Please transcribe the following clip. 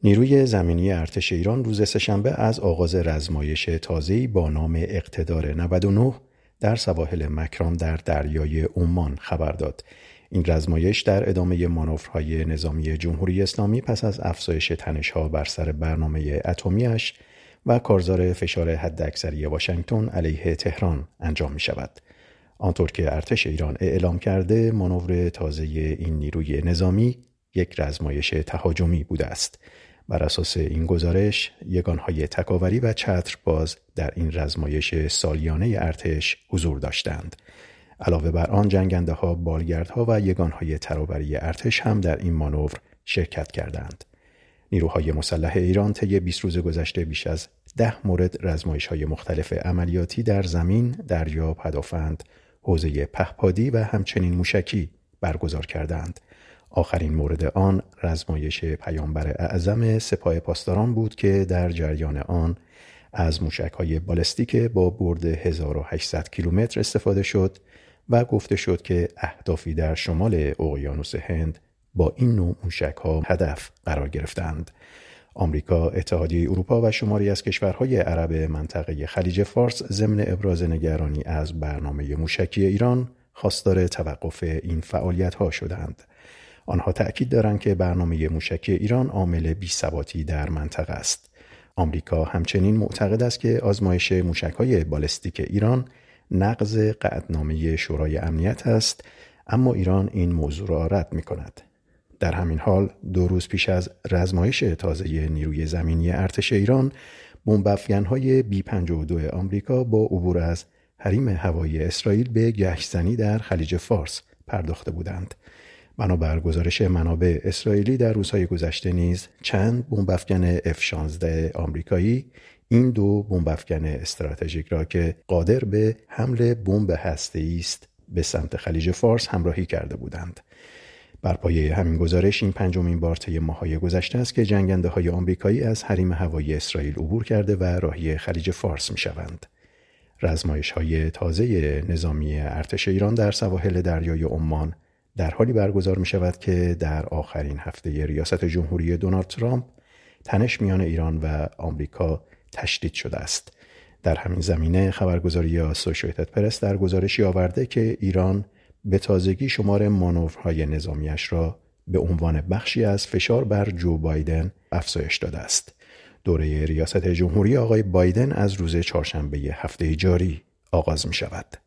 نیروی زمینی ارتش ایران روز سه‌شنبه از آغاز رزمایش تازه‌ای با نام اقتدار 99 در سواحل مکران در دریای عمان خبر داد. این رزمایش در ادامه مانورهای نظامی جمهوری اسلامی پس از افزایش تنش‌ها بر سر برنامه اتمی‌اش و کارزار فشار حداکثری واشنگتن علیه تهران انجام می‌شود. آنطور که ارتش ایران اعلام کرده، مانور تازه این نیروی نظامی یک رزمایش تهاجمی بوده است. بر اساس این گزارش، یگانهای تکاوری و چترباز در این رزمایش سالیانه ارتش حضور داشتند. علاوه بر آن، جنگنده‌ها، بالگردها و یگانهای ترابری ارتش هم در این مانور شرکت کردند. نیروهای مسلح ایران طی 20 روز گذشته بیش از 10 مورد رزمایش‌های مختلف عملیاتی در زمین، دریا، پدافند، حوزه پهپادی و همچنین موشکی برگزار کردند. آخرین مورد آن رزمایش پیامبر اعظم سپاه پاسداران بود که در جریان آن از موشک‌های بالستیک با برد 1800 کیلومتر استفاده شد و گفته شد که اهدافی در شمال اقیانوس هند با این نوع موشک‌ها هدف قرار گرفتند. آمریکا، اتحادیه اروپا و شماری از کشورهای عرب منطقه خلیج فارس ضمن ابراز نگرانی از برنامه موشکی ایران خواستار توقف این فعالیت‌ها شدند. آنها تأکید دارند که برنامه موشکی ایران عامل بی‌ثباتی در منطقه است. آمریکا همچنین معتقد است که آزمایش موشک‌های بالستیک ایران نقض قطعنامه شورای امنیت است، اما ایران این موضوع را رد می‌کند. در همین حال 2 روز پیش از رزمایش تازه نیروی زمینی ارتش ایران، بمب‌افکن‌های B-52 آمریکا با عبور از حریم هوایی اسرائیل به گشت‌زنی در خلیج فارس پرداخته بودند. بنابر گزارش منابع اسرائیلی، در روزهای گذشته نیز چند بمب‌افکن F-16 آمریکایی این 2 بمب‌افکن استراتژیک را که قادر به حمل بمب هسته‌ای است به سمت خلیج فارس همراهی کرده بودند. بر پایه همین گزارش، این 5مین بار طی ماه‌های گذشته است که جنگنده‌های آمریکایی از حریم هوایی اسرائیل عبور کرده و راهی خلیج فارس می‌شوند. رزمایش‌های تازه نظامی ارتش ایران در سواحل دریای عمان در حالی برگزار می‌شود که در آخرین هفته ریاست جمهوری دونالد ترامپ تنش میان ایران و آمریکا تشدید شده است. در همین زمینه خبرگزاری اسوسییتد پرس در گزارشی آورده که ایران به تازگی شمار مانورهای نظامیش را به عنوان بخشی از فشار بر جو بایدن افزایش داده است. دوره ریاست جمهوری آقای بایدن از روز چهارشنبه هفته جاری آغاز می شود.